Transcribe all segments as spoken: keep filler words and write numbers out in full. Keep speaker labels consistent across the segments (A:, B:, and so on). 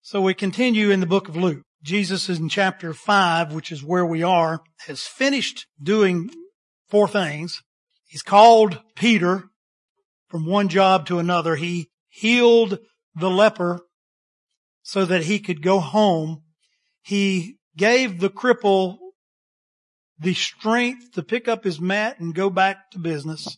A: So we continue in the book of Luke. Jesus is in chapter five, which is where we are, has finished doing four things. He's called Peter from one job to another. He healed the leper so that he could go home. He gave the cripple the strength to pick up his mat and go back to business.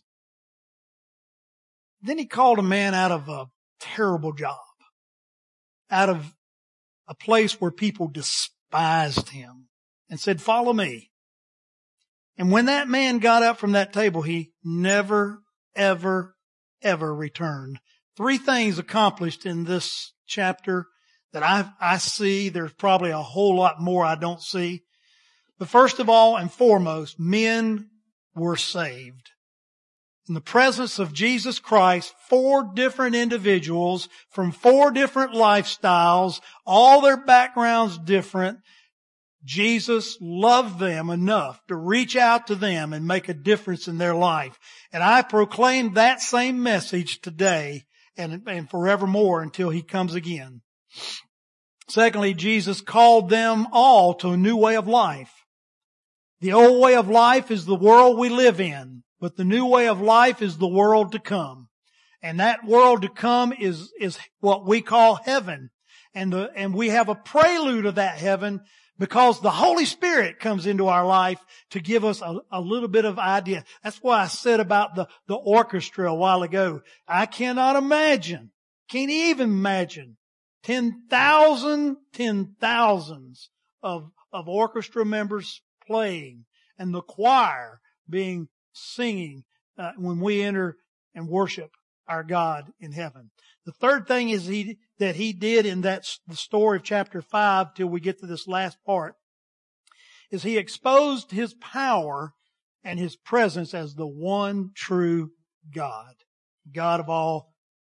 A: Then he called a man out of a terrible job, out of a place where people despised him, and said, "Follow me." And when that man got up from that table, he never, ever, ever returned. Three things accomplished in this chapter that I, I see. There's probably a whole lot more I don't see. But first of all and foremost, men were saved. In the presence of Jesus Christ, four different individuals from four different lifestyles, all their backgrounds different. Jesus loved them enough to reach out to them and make a difference in their life. And I proclaim that same message today and, and forevermore until He comes again. Secondly, Jesus called them all to a new way of life. The old way of life is the world we live in, but the new way of life is the world to come. And that world to come is, is what we call heaven. And the, and we have a prelude of that heaven because the Holy Spirit comes into our life to give us a, a little bit of idea. That's why I said about the, the orchestra a while ago. I cannot imagine, can't even imagine ten thousand, ten thousands of, of orchestra members playing and the choir being singing uh, when we enter and worship our God in heaven. The third thing is he that he did in that the story of chapter five till we get to this last part is he exposed his power and his presence as the one true God, God of all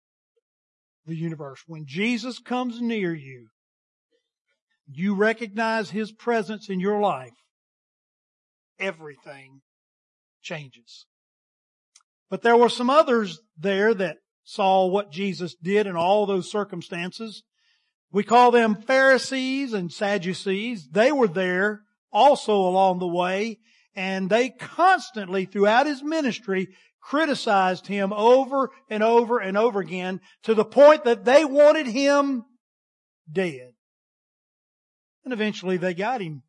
A: the universe. When Jesus comes near you, you recognize His presence in your life, everything changes. But there were some others there that saw what Jesus did in all those circumstances. We call them Pharisees and Sadducees. They were there also along the way, and they constantly throughout His ministry criticized Him over and over and over again to the point that they wanted Him dead. And eventually they got Him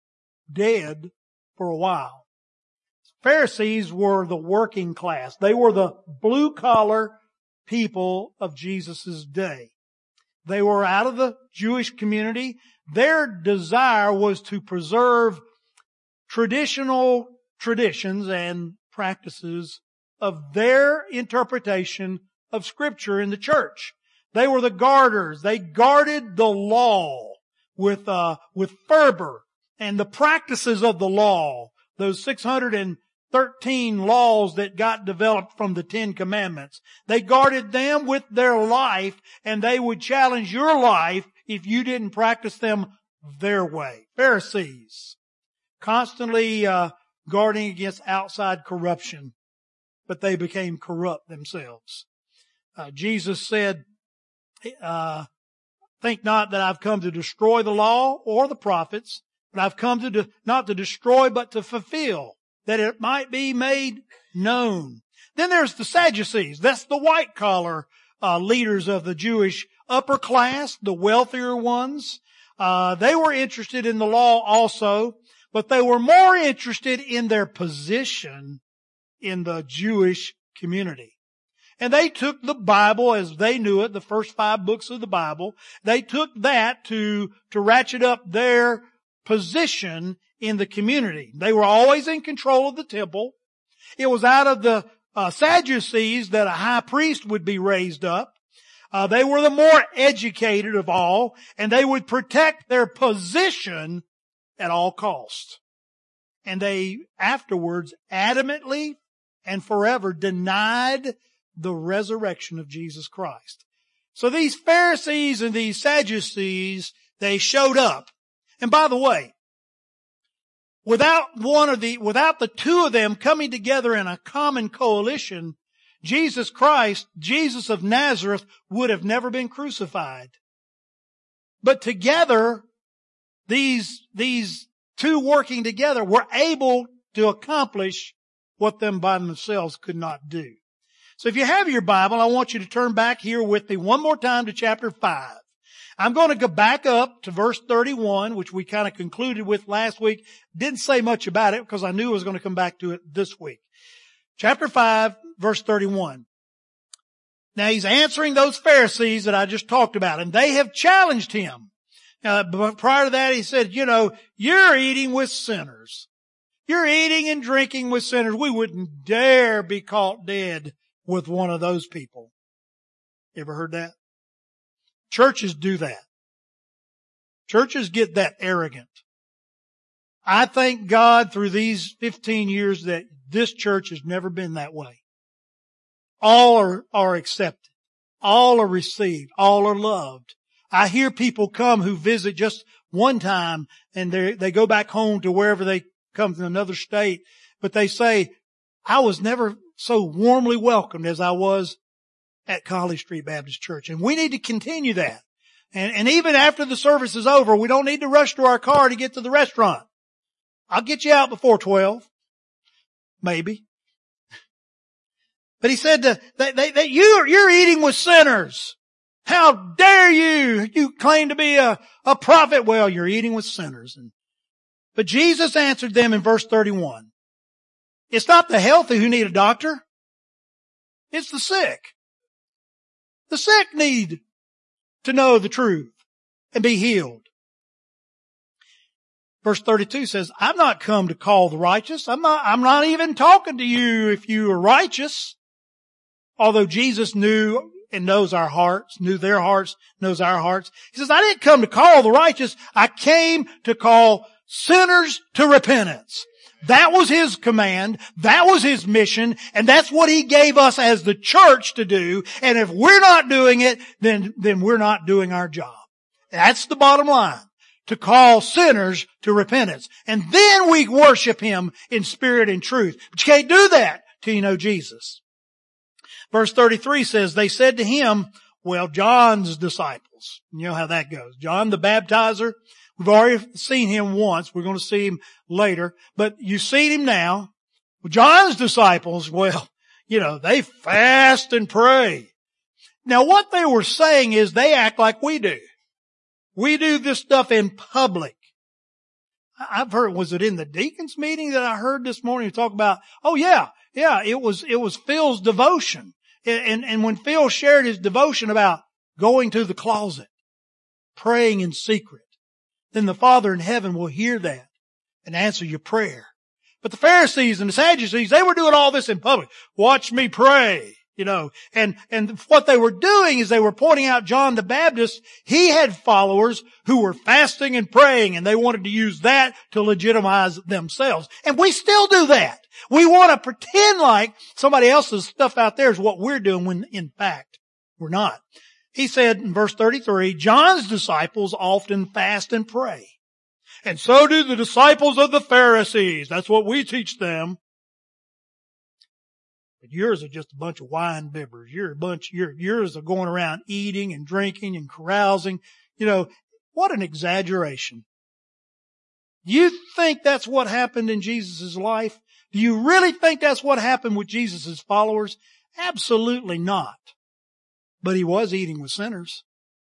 A: dead for a while. Pharisees were the working class. They were the blue-collar people of Jesus' day. They were out of the Jewish community. Their desire was to preserve traditional traditions and practices of their interpretation of Scripture in the church. They were the guarders. They guarded the law with uh with fervor and the practices of the law, those six hundred thirteen laws that got developed from the Ten Commandments. They guarded them with their life, and they would challenge your life if you didn't practice them their way. Pharisees, constantly uh guarding against outside corruption, but they became corrupt themselves. Uh, Jesus said, uh, think not that I've come to destroy the law or the prophets, but I've come to de- not to destroy, but to fulfill, that it might be made known. Then there's the Sadducees. That's the white collar uh, leaders of the Jewish upper class, the wealthier ones. Uh, they were interested in the law also, but they were more interested in their position in the Jewish community. And they took the Bible as they knew it, the first five books of the Bible. They took that to, to ratchet up their position in the community. They were always in control of the temple. It was out of the uh, Sadducees that a high priest would be raised up. Uh, they were the more educated of all, and they would protect their position at all costs. And they afterwards adamantly and forever denied the resurrection of Jesus Christ. So these Pharisees and these Sadducees, they showed up. And by the way, without one of the, without the two of them coming together in a common coalition, Jesus Christ, Jesus of Nazareth, would have never been crucified. But together, these, these two working together were able to accomplish what them by themselves could not do. So if you have your Bible, I want you to turn back here with me one more time to chapter five. I'm going to go back up to verse thirty-one, which we kind of concluded with last week. Didn't say much about it because I knew I was going to come back to it this week. Chapter five, verse thirty-one. Now he's answering those Pharisees that I just talked about, and they have challenged him. Now, but prior to that, he said, you know, you're eating with sinners. You're eating and drinking with sinners. We wouldn't dare be caught dead with one of those people. You ever heard that? Churches do that. Churches get that arrogant. I thank God through these fifteen years that this church has never been that way. All are, are accepted. All are received. All are loved. I hear people come who visit just one time and they they go back home to wherever they come from, another state, but they say, I was never so warmly welcomed as I was at College Street Baptist Church. And we need to continue that. And, and even after the service is over, we don't need to rush to our car to get to the restaurant. I'll get you out before twelve. Maybe. But he said that, that, that you're, you're eating with sinners. How dare you? You claim to be a, a prophet. Well, you're eating with sinners. And, but Jesus answered them in verse thirty-one. It's not the healthy who need a doctor. It's the sick. The sick need to know the truth and be healed. Verse thirty-two says, I've not come to call the righteous. I'm not, I'm not even talking to you if you are righteous. Although Jesus knew and knows our hearts, knew their hearts, knows our hearts. He says, I didn't come to call the righteous. I came to call sinners to repentance. That was His command. That was His mission. And that's what He gave us as the church to do. And if we're not doing it, then, then we're not doing our job. That's the bottom line. To call sinners to repentance. And then we worship Him in spirit and truth. But you can't do that till you know Jesus. Verse thirty-three says, they said to Him, well, John's disciples. You know how that goes. John the baptizer. We've already seen him once. We're going to see him later. But you see him now. Well, John's disciples, well, you know, they fast and pray. Now what they were saying is they act like we do. We do this stuff in public. I've heard, was it in the deacons meeting that I heard this morning talk about, oh yeah, yeah, it was, it was Phil's devotion. And, and when Phil shared his devotion about going to the closet, praying in secret, then the Father in heaven will hear that and answer your prayer. But the Pharisees and the Sadducees, they were doing all this in public. Watch me pray, you know. And, and what they were doing is they were pointing out John the Baptist. He had followers who were fasting and praying, and they wanted to use that to legitimize themselves. And we still do that. We want to pretend like somebody else's stuff out there is what we're doing when in fact we're not. He said in verse thirty-three, John's disciples often fast and pray. And so do the disciples of the Pharisees. That's what we teach them. But yours are just a bunch of wine bibbers. You're a bunch, you're, yours are going around eating and drinking and carousing. You know, what an exaggeration. Do you think that's what happened in Jesus' life? Do you really think that's what happened with Jesus' followers? Absolutely not. But He was eating with sinners.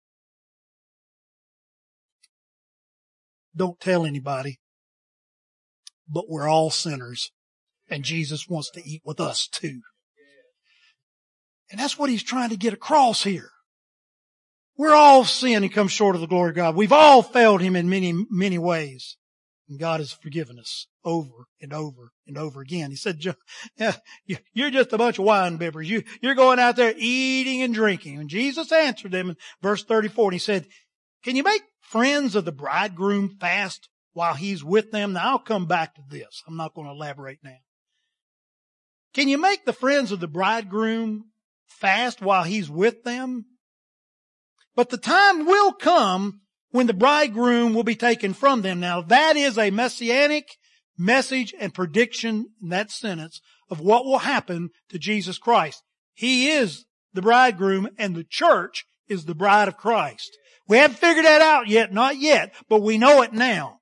A: Don't tell anybody. But we're all sinners. And Jesus wants to eat with us too. And that's what He's trying to get across here. We're all sin and come short of the glory of God. We've all failed Him in many, many ways. And God has forgiven us over and over and over again. He said, yeah, you're just a bunch of wine bibbers. You, you're going out there eating and drinking. And Jesus answered them in verse thirty-four. And He said, can you make friends of the bridegroom fast while he's with them? Now I'll come back to this. I'm not going to elaborate now. Can you make the friends of the bridegroom fast while he's with them? But the time will come when the bridegroom will be taken from them. Now that is a messianic message and prediction in that sentence of what will happen to Jesus Christ. He is the bridegroom and the church is the bride of Christ. We haven't figured that out yet, not yet, but we know it now.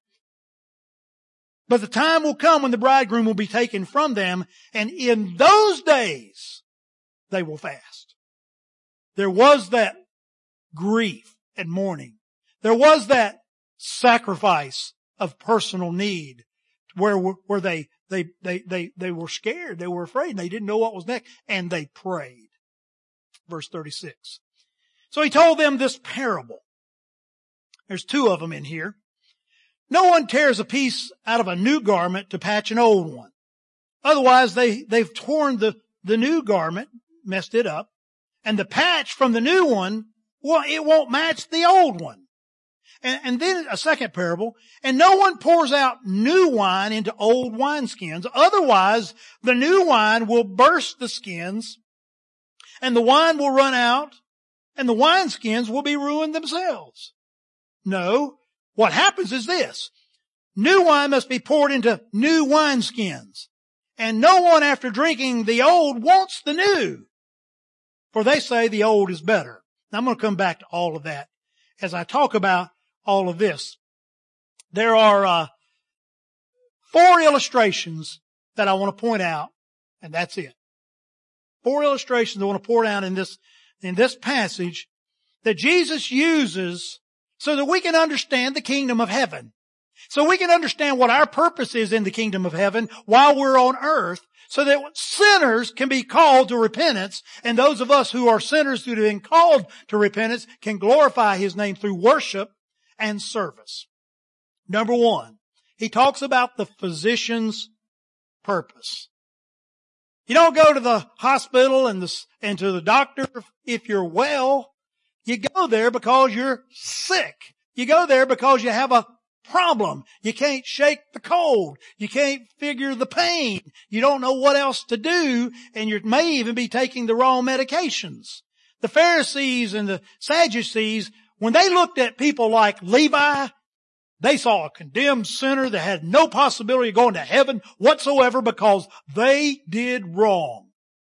A: But the time will come when the bridegroom will be taken from them, and in those days they will fast. There was that grief and mourning. There was that sacrifice of personal need where, where they, they, they, they, they were scared. They were afraid. They didn't know what was next, and they prayed. Verse thirty-six. So he told them this parable. There's two of them in here. No one tears a piece out of a new garment to patch an old one. Otherwise, they, they've torn the, the new garment, messed it up, and the patch from the new one, well, it won't match the old one. And, and then a second parable, and no one pours out new wine into old wineskins. Otherwise, the new wine will burst the skins, and the wine will run out, and the wineskins will be ruined themselves. No. What happens is this. New wine must be poured into new wineskins. And no one after drinking the old wants the new. For they say the old is better. Now I'm going to come back to all of that as I talk about all of this. There are uh, four illustrations that I want to point out, and that's it. Four illustrations I want to point out in this, in this passage that Jesus uses so that we can understand the kingdom of heaven. So we can understand what our purpose is in the kingdom of heaven while we're on earth, so that sinners can be called to repentance, and those of us who are sinners who have been called to repentance can glorify His name through worship and service. Number one, He talks about the physician's purpose. You don't go to the hospital and, the, and to the doctor if you're well. You go there because you're sick. You go there because you have a problem. You can't shake the cold. You can't figure the pain. You don't know what else to do, and you may even be taking the wrong medications. The Pharisees and the Sadducees, when they looked at people like Levi, they saw a condemned sinner that had no possibility of going to heaven whatsoever because they did wrong.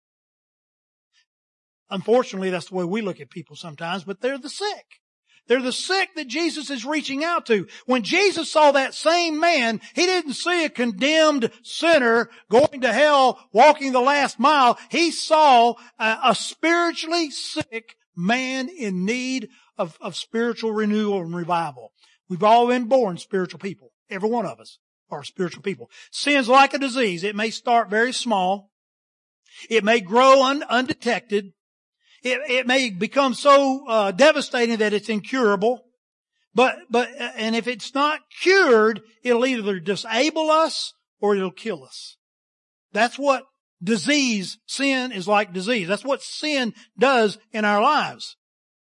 A: Unfortunately, that's the way we look at people sometimes, but they're the sick. They're the sick that Jesus is reaching out to. When Jesus saw that same man, He didn't see a condemned sinner going to hell, walking the last mile. He saw a, a spiritually sick man in need of, of spiritual renewal and revival. We've all been born spiritual people. Every one of us are spiritual people. Sin's like a disease. It may start very small. It may grow un, undetected. It, it may become so uh, devastating that it's incurable. But, but, and if it's not cured, it'll either disable us or it'll kill us. That's what disease, sin is like disease. That's what sin does in our lives.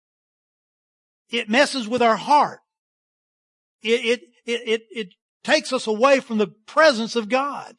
A: It messes with our heart. It, it, it, it, it takes us away from the presence of God.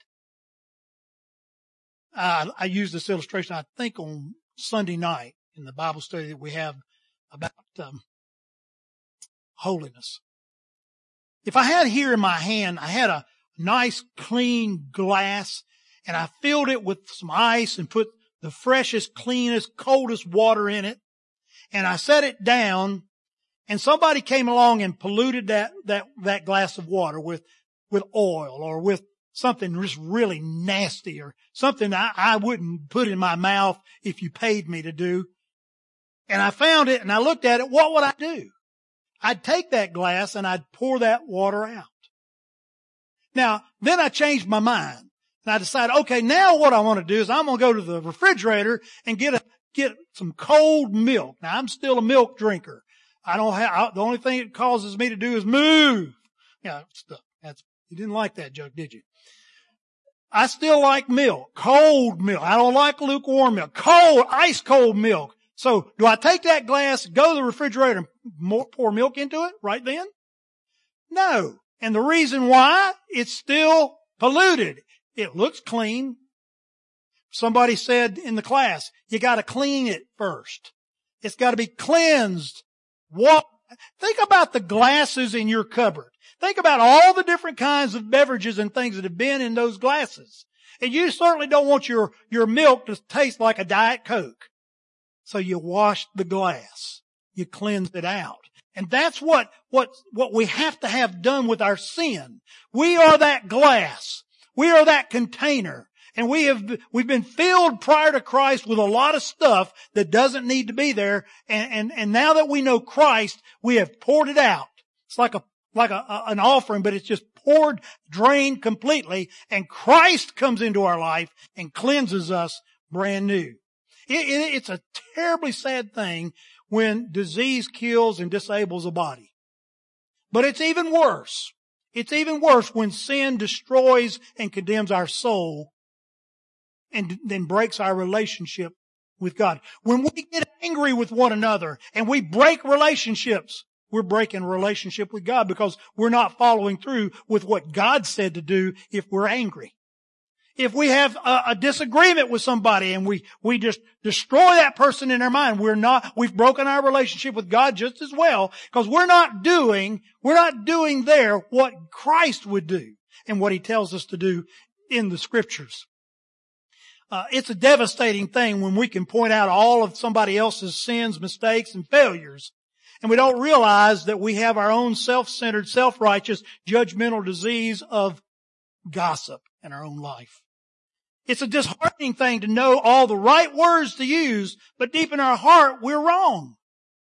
A: Uh, I used this illustration, I think, on Sunday night in the Bible study that we have about um, holiness. If I had here in my hand, I had a nice clean glass, and I filled it with some ice and put the freshest, cleanest, coldest water in it, and I set it down, and somebody came along and polluted that, that, that glass of water with, with oil or with something just really nasty or something I, I wouldn't put in my mouth if you paid me to do. And I found it and I looked at it. What would I do? I'd take that glass and I'd pour that water out. Now, then I changed my mind and I decided, okay, now what I want to do is I'm going to go to the refrigerator and get a, get some cold milk. Now, I'm still a milk drinker. I don't have, I, the only thing it causes me to do is move. Yeah, stuff. That's, you didn't like that joke, did you? I still like milk, cold milk. I don't like lukewarm milk, cold, ice cold milk. So do I take that glass, go to the refrigerator and pour milk into it right then? No. And the reason why, it's still polluted. It looks clean. Somebody said in the class, you got to clean it first. It's got to be cleansed. What? Think about the glasses in your cupboard. Think about all the different kinds of beverages and things that have been in those glasses. And you certainly don't want your, your milk to taste like a Diet Coke. So you wash the glass. You cleanse it out. And that's what, what, what we have to have done with our sin. We are that glass. We are that container. And we have, we've been filled prior to Christ with a lot of stuff that doesn't need to be there. And, and, and now that we know Christ, we have poured it out. It's like a, like a, a, an offering, but it's just poured, drained completely. And Christ comes into our life and cleanses us brand new. It, it, it's a terribly sad thing when disease kills and disables a body. But it's even worse. It's even worse when sin destroys and condemns our soul and then breaks our relationship with God. When we get angry with one another and we break relationships, we're breaking a relationship with God because we're not following through with what God said to do if we're angry. If we have a, a disagreement with somebody and we, we just destroy that person in our mind, we're not, we've broken our relationship with God just as well because we're not doing, we're not doing there what Christ would do and what He tells us to do in the Scriptures. Uh, it's a devastating thing when we can point out all of somebody else's sins, mistakes, and failures, and we don't realize that we have our own self-centered, self-righteous, judgmental disease of gossip in our own life. It's a disheartening thing to know all the right words to use, but deep in our heart, we're wrong.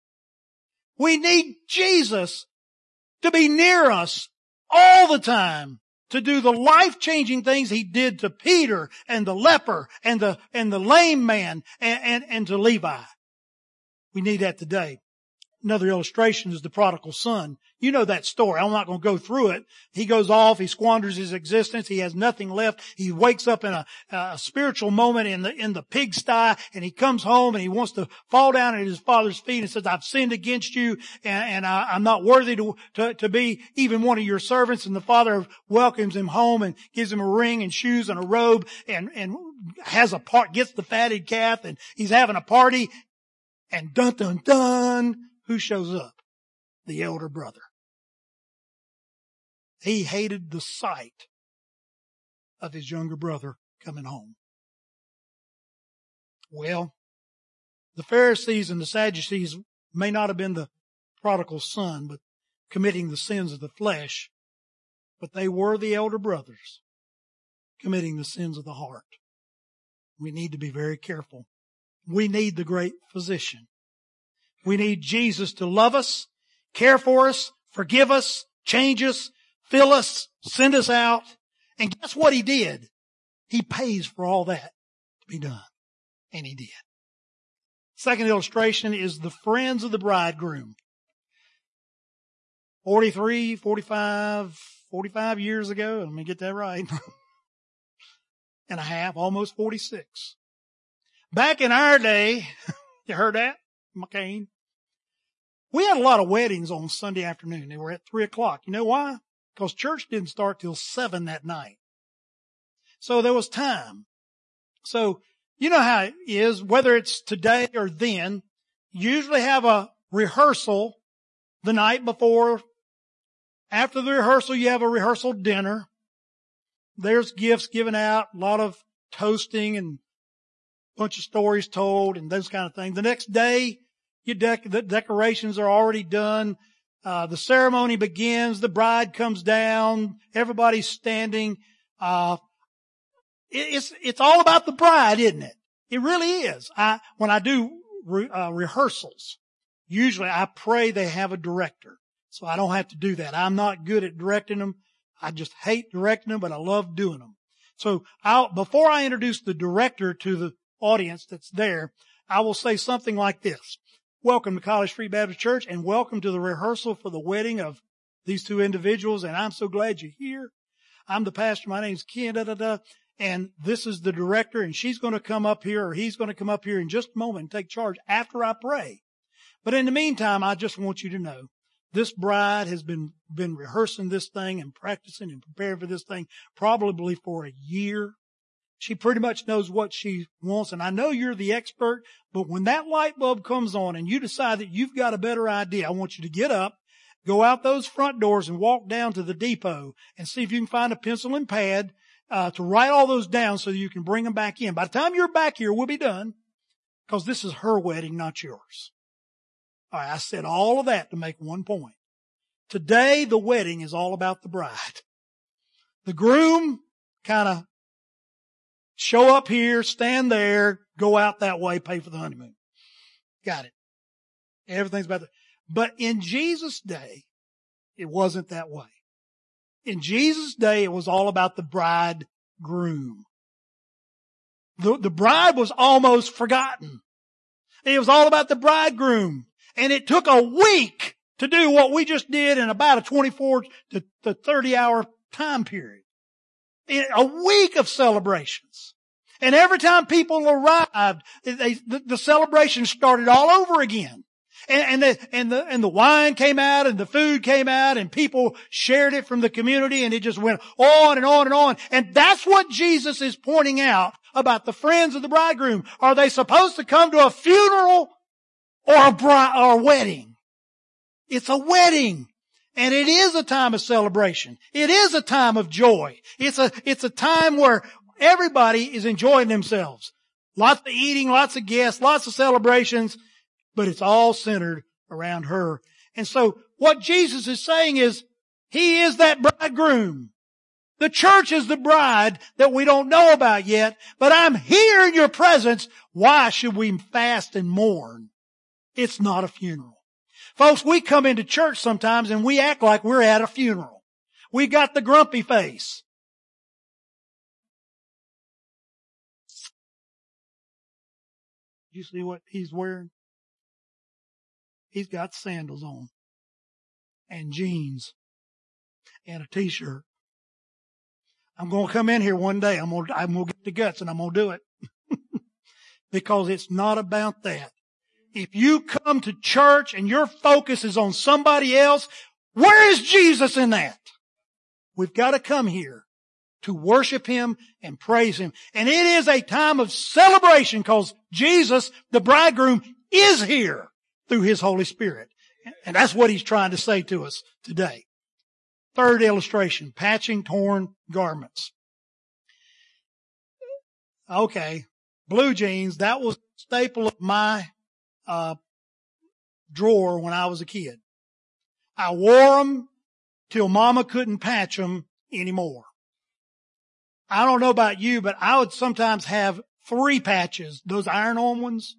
A: We need Jesus to be near us all the time to do the life-changing things He did to Peter and the leper and the, and the lame man and, and, and to Levi. We need that today. Another illustration is the prodigal son. You know that story. I'm not going to go through it. He goes off. He squanders his existence. He has nothing left. He wakes up in a, a spiritual moment in the, in the pigsty, and he comes home and he wants to fall down at his father's feet and says, I've sinned against you and, and I, I'm not worthy to, to, to be even one of your servants. And the father welcomes him home and gives him a ring and shoes and a robe and, and has a part, gets the fatted calf, and he's having a party, and dun dun dun. Who shows up? The elder brother. He hated the sight of his younger brother coming home. Well, the Pharisees and the Sadducees may not have been the prodigal son, but committing the sins of the flesh, but they were the elder brothers committing the sins of the heart. We need to be very careful. We need the great physician. We need Jesus to love us, care for us, forgive us, change us, fill us, send us out. And guess what He did? He pays for all that to be done. And He did. Second illustration is the friends of the bridegroom. forty-three, forty-five, forty-five years ago, let me get that right, and a half, almost forty-six. Back in our day, you heard that? McCain. We had a lot of weddings on Sunday afternoon. They were at three o'clock. You know why? Because church didn't start till seven that night. So there was time. So you know how it is, whether it's today or then, you usually have a rehearsal the night before. After the rehearsal, you have a rehearsal dinner. There's gifts given out, a lot of toasting and bunch of stories told and those kind of things. The next day, you dec- the decorations are already done. Uh, the ceremony begins. The bride comes down. Everybody's standing. Uh, it, it's, it's all about the bride, isn't it? It really is. I, when I do re, uh, rehearsals, usually I pray they have a director. So I don't have to do that. I'm not good at directing them. I just hate directing them, but I love doing them. So I'll, before I introduce the director to the audience that's there, I will say something like this. Welcome to College Street Baptist Church, and welcome to the rehearsal for the wedding of these two individuals, and I'm so glad you're here. I'm the pastor. My name's Ken, da, da, da, and this is the director, and she's going to come up here, or he's going to come up here in just a moment and take charge after I pray. But in the meantime, I just want you to know, this bride has been, been rehearsing this thing and practicing and preparing for this thing probably for a year. She pretty much knows what she wants, and I know you're the expert, but when that light bulb comes on and you decide that you've got a better idea, I want you to get up, go out those front doors and walk down to the depot and see if you can find a pencil and pad uh, to write all those down so that you can bring them back in. By the time you're back here, we'll be done, because this is her wedding, not yours. All right, I said all of that to make one point. Today, the wedding is all about the bride. The groom kind of show up here, stand there, go out that way, pay for the honeymoon. Got it. Everything's about that. But in Jesus' day, it wasn't that way. In Jesus' day, it was all about the bridegroom. The, the bride was almost forgotten. It was all about the bridegroom. And it took a week to do what we just did in about a twenty-four to thirty hour time period. A week of celebrations. And every time people arrived, they, the, the celebration started all over again. And, and the, and the, and the wine came out and the food came out and people shared it from the community and it just went on and on and on. And that's what Jesus is pointing out about the friends of the bridegroom. Are they supposed to come to a funeral or a bride, or a wedding? It's a wedding. And it is a time of celebration. It is a time of joy. It's a, it's a time where everybody is enjoying themselves. Lots of eating, lots of guests, lots of celebrations, but it's all centered around her. And so what Jesus is saying is, He is that bridegroom. The church is the bride that we don't know about yet, but I'm here in your presence. Why should we fast and mourn? It's not a funeral. Folks, we come into church sometimes and we act like we're at a funeral. We got the grumpy face. You see what he's wearing? He's got sandals on and jeans and a t-shirt. I'm going to come in here one day. I'm going to, I'm going to get the guts and I'm going to do it. Because it's not about that. If you come to church and your focus is on somebody else, where is Jesus in that? We've got to come here to worship Him and praise Him. And it is a time of celebration because Jesus, the bridegroom, is here through His Holy Spirit. And that's what He's trying to say to us today. Third illustration, patching torn garments. Okay, blue jeans, that was a staple of my uh drawer when I was a kid. I wore them till Mama couldn't patch them anymore. I don't know about you, but I would sometimes have three patches, those iron-on ones,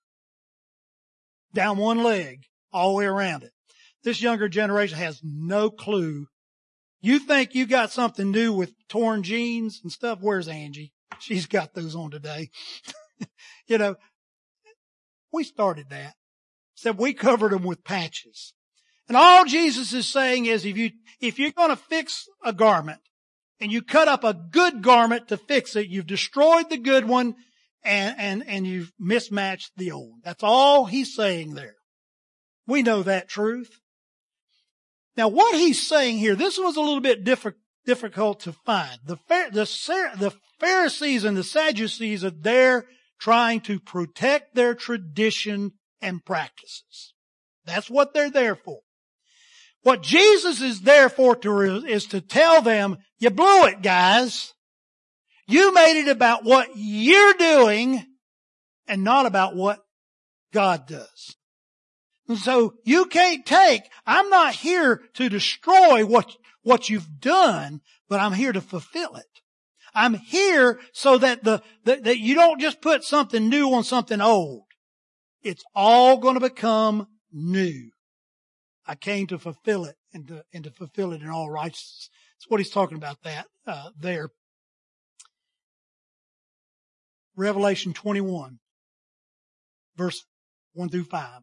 A: down one leg, all the way around it. This younger generation has no clue. You think you got something new with torn jeans and stuff? Where's Angie? She's got those on today. You know, we started that. Except we covered them with patches. And all Jesus is saying is if you, if you're going to fix a garment and you cut up a good garment to fix it, you've destroyed the good one and, and, and you've mismatched the old one. That's all He's saying there. We know that truth. Now what He's saying here, this was a little bit different, difficult to find. The, the, the Pharisees and the Sadducees are there trying to protect their tradition and practices. That's what they're there for. What Jesus is there for to, is to tell them, you blew it, guys. You made it about what you're doing and not about what God does. And so you can't take, I'm not here to destroy what, what you've done, but I'm here to fulfill it. I'm here so that the, that, that you don't just put something new on something old. It's all going to become new. I came to fulfill it and to, and to fulfill it in all righteousness. That's what He's talking about that, uh, there. Revelation twenty-one, verse one through five.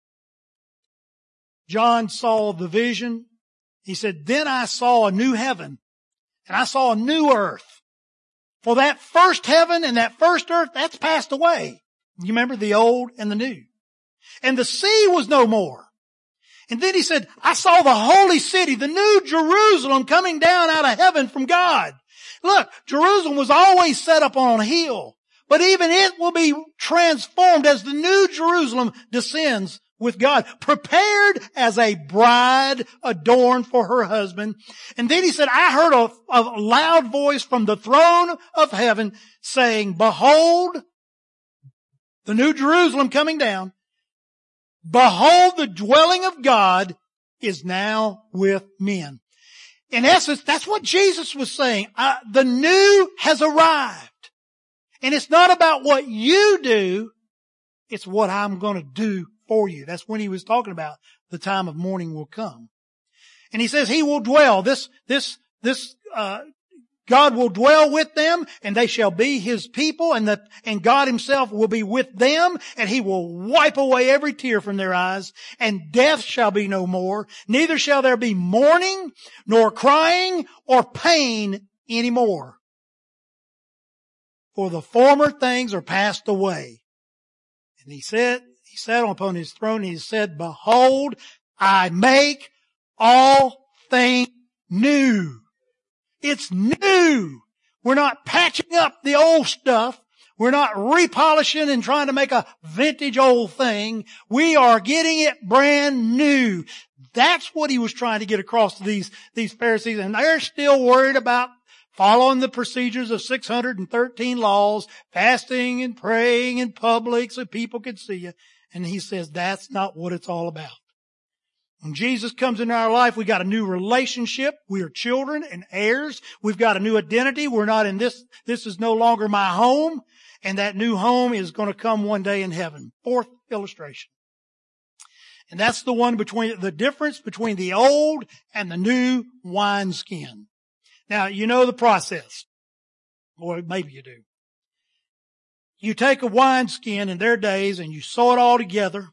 A: John saw the vision. He said, then I saw a new heaven and I saw a new earth. For that first heaven and that first earth, that's passed away. You remember the old and the new. And the sea was no more. And then He said, I saw the holy city, the new Jerusalem coming down out of heaven from God. Look, Jerusalem was always set up on a hill, but even it will be transformed as the new Jerusalem descends with God, prepared as a bride adorned for her husband. And then He said, I heard a, a loud voice from the throne of heaven saying, behold, the new Jerusalem coming down. behold, the dwelling of God is now with men. In essence, that's what Jesus was saying. Uh, the new has arrived. And it's not about what you do. It's what I'm going to do for you. That's when he was talking about the time of mourning will come. And he says he will dwell. This, this, this, uh, God will dwell with them, and they shall be his people, and the, and God himself will be with them, and he will wipe away every tear from their eyes, and death shall be no more. Neither shall there be mourning, nor crying, or pain anymore. For the former things are passed away. And he said, he sat upon his throne, and he said, behold, I make all things new. It's new. We're not patching up the old stuff. We're not repolishing and trying to make a vintage old thing. We are getting it brand new. That's what he was trying to get across to these, these Pharisees. And they're still worried about following the procedures of six hundred thirteen laws, fasting and praying in public so people could see you. And he says that's not what it's all about. When Jesus comes into our life, we got a new relationship. We are children and heirs. We've got a new identity. We're not in this. This is no longer my home. And that new home is going to come one day in heaven. Fourth illustration. And that's the one between, the difference between the old and the new wineskin. Now, you know the process. Or maybe you do. You take a wineskin in their days and you sew it all together.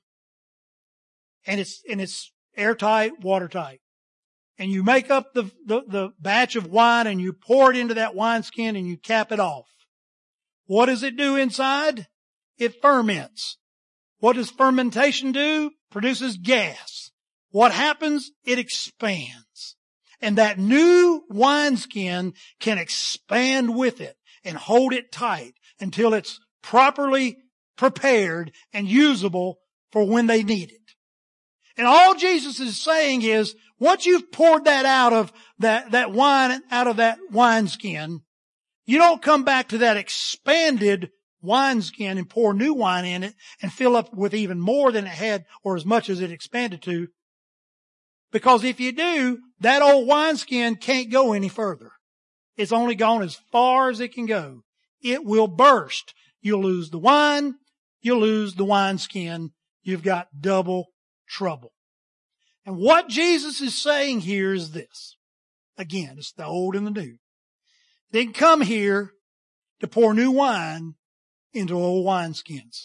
A: And it's, and it's, airtight, watertight. And you make up the, the, the batch of wine and you pour it into that wineskin and you cap it off. What does it do inside? It ferments. What does fermentation do? Produces gas. What happens? It expands. And that new wineskin can expand with it and hold it tight until it's properly prepared and usable for when they need it. And all Jesus is saying is, once you've poured that out of that, that wine, out of that wineskin, you don't come back to that expanded wineskin and pour new wine in it and fill up with even more than it had or as much as it expanded to. Because if you do, that old wineskin can't go any further. It's only gone as far as it can go. It will burst. You'll lose the wine. You'll lose the wineskin. You've got double trouble. And what Jesus is saying here is this. Again, it's the old and the new. They didn't come here to pour new wine into old wineskins.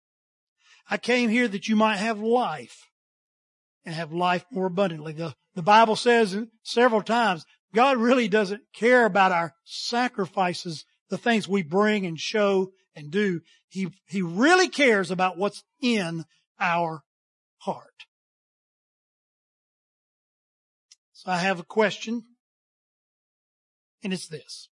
A: I came here that you might have life and have life more abundantly. The, the Bible says several times, God really doesn't care about our sacrifices, the things we bring and show and do. He, he really cares about what's in our heart. So I have a question, and it's this.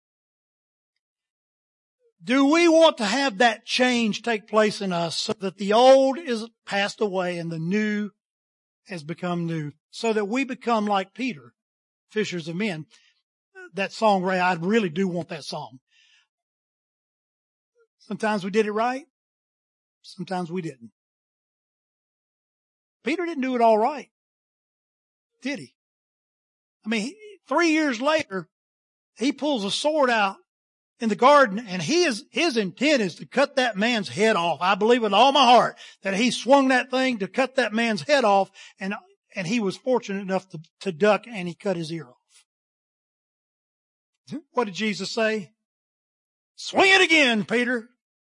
A: Do we want to have that change take place in us so that the old is passed away and the new has become new, so that we become like Peter, fishers of men? That song, Ray, I really do want that song. Sometimes we did it right. Sometimes we didn't. Peter didn't do it all right, did he? I mean, he, three years later, he pulls a sword out in the garden, and he is, his intent is to cut that man's head off. I believe with all my heart that he swung that thing to cut that man's head off, and, and he was fortunate enough to, to duck, and he cut his ear off. What did Jesus say? Swing it again, Peter.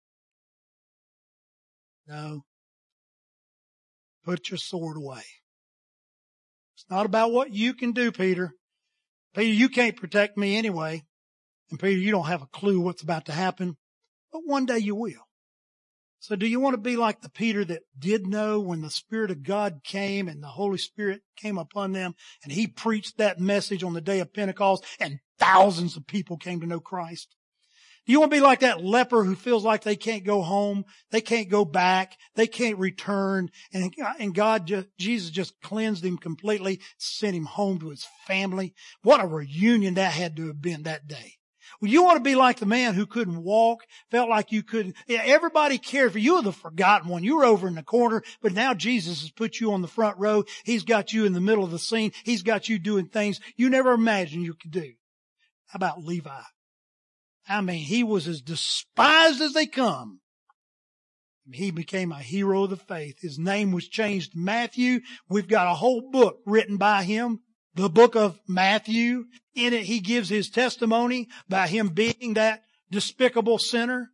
A: No. Put your sword away. It's not about what you can do, Peter. Peter, you can't protect me anyway. And Peter, you don't have a clue what's about to happen. But one day you will. So do you want to be like the Peter that did know when the Spirit of God came and the Holy Spirit came upon them and he preached that message on the day of Pentecost and thousands of people came to know Christ? Do you want to be like that leper who feels like they can't go home, they can't go back, they can't return, and, and God, just, Jesus just cleansed him completely, sent him home to his family? What a reunion that had to have been that day. Well, you want to be like the man who couldn't walk, felt like you couldn't. Yeah, everybody cared for you. You were the forgotten one. You were over in the corner, but now Jesus has put you on the front row. He's got you in the middle of the scene. He's got you doing things you never imagined you could do. How about Levi? I mean, he was as despised as they come. He became a hero of the faith. His name was changed to Matthew. We've got a whole book written by him, the book of Matthew. In it, he gives his testimony by him being that despicable sinner.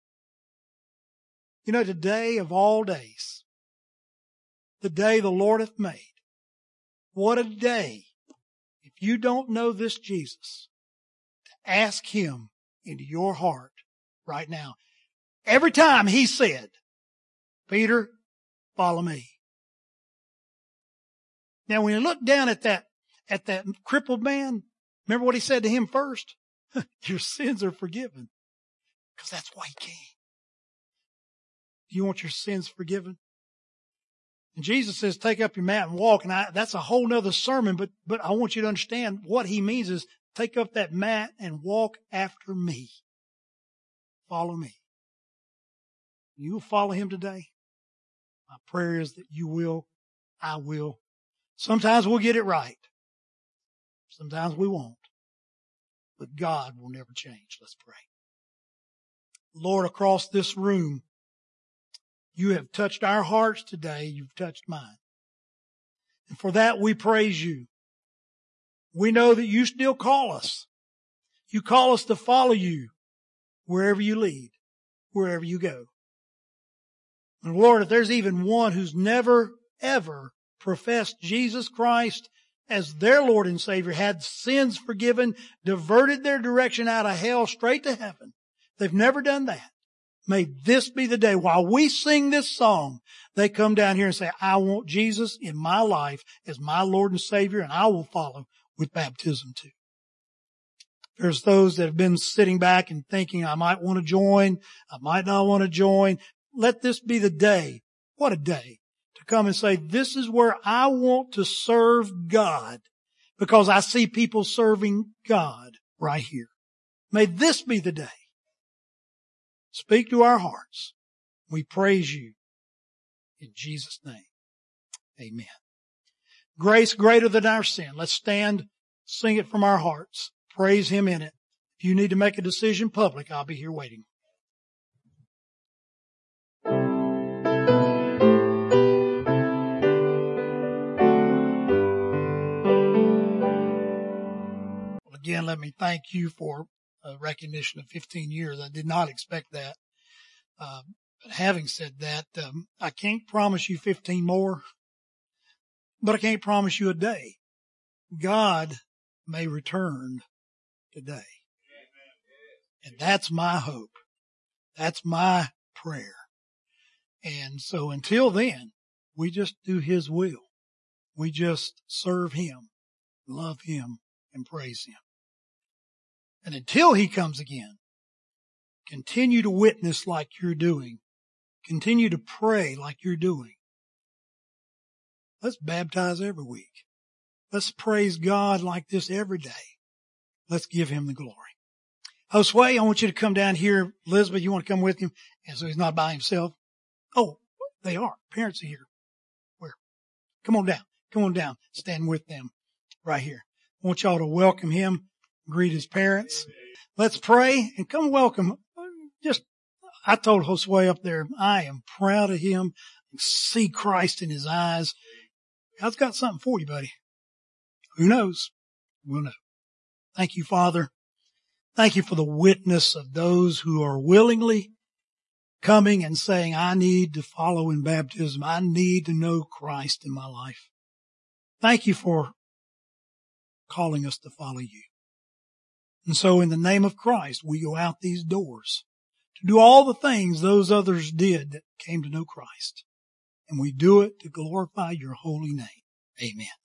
A: You know, today of all days, the day the Lord hath made, what a day. If you don't know this Jesus, to ask him into your heart right now. Every time he said, Peter, follow me. Now when you look down at that, at that crippled man, remember what he said to him first? Your sins are forgiven. Because that's why he came. Do you want your sins forgiven? And Jesus says, take up your mat and walk. And I, that's a whole nother sermon, but, but I want you to understand what he means is take up that mat and walk after me. Follow me. You will follow him today. My prayer is that you will. I will. Sometimes we'll get it right. Sometimes we won't. But God will never change. Let's pray. Lord, across this room, you have touched our hearts today. You've touched mine. And for that, we praise you. We know that you still call us. You call us to follow you wherever you lead, wherever you go. And Lord, if there's even one who's never, ever professed Jesus Christ as their Lord and Savior, had sins forgiven, diverted their direction out of hell straight to heaven, they've never done that. May this be the day while we sing this song, they come down here and say, I want Jesus in my life as my Lord and Savior, and I will follow with baptism too. There's those that have been sitting back and thinking, I might want to join, I might not want to join. Let this be the day. What a day to come and say, this is where I want to serve God because I see people serving God right here. May this be the day. Speak to our hearts. We praise you in Jesus' name. Amen. Grace greater than our sin. Let's stand, sing it from our hearts. Praise him in it. If you need to make a decision public, I'll be here waiting. Again, let me thank you for a recognition of fifteen years. I did not expect that. Uh, but having said that, um, I can't promise you fifteen more, but I can't promise you a day. God may return today. And that's my hope. That's my prayer. And so until then, we just do his will. We just serve him, love him, and praise him. And until he comes again, continue to witness like you're doing. Continue to pray like you're doing. Let's baptize every week. Let's praise God like this every day. Let's give him the glory. Josue, I want you to come down here. Elizabeth, you want to come with him? And so he's not by himself. Oh, they are. Parents are here. Where? Come on down. Come on down. Stand with them right here. I want y'all to welcome him. Greet his parents. Let's pray and come welcome. Just, I told Josue up there, I am proud of him. See Christ in his eyes. God's got something for you, buddy. Who knows? We'll know. Thank you, Father. Thank you for the witness of those who are willingly coming and saying, I need to follow in baptism. I need to know Christ in my life. Thank you for calling us to follow you. And so in the name of Christ, we go out these doors to do all the things those others did that came to know Christ. And we do it to glorify your holy name. Amen.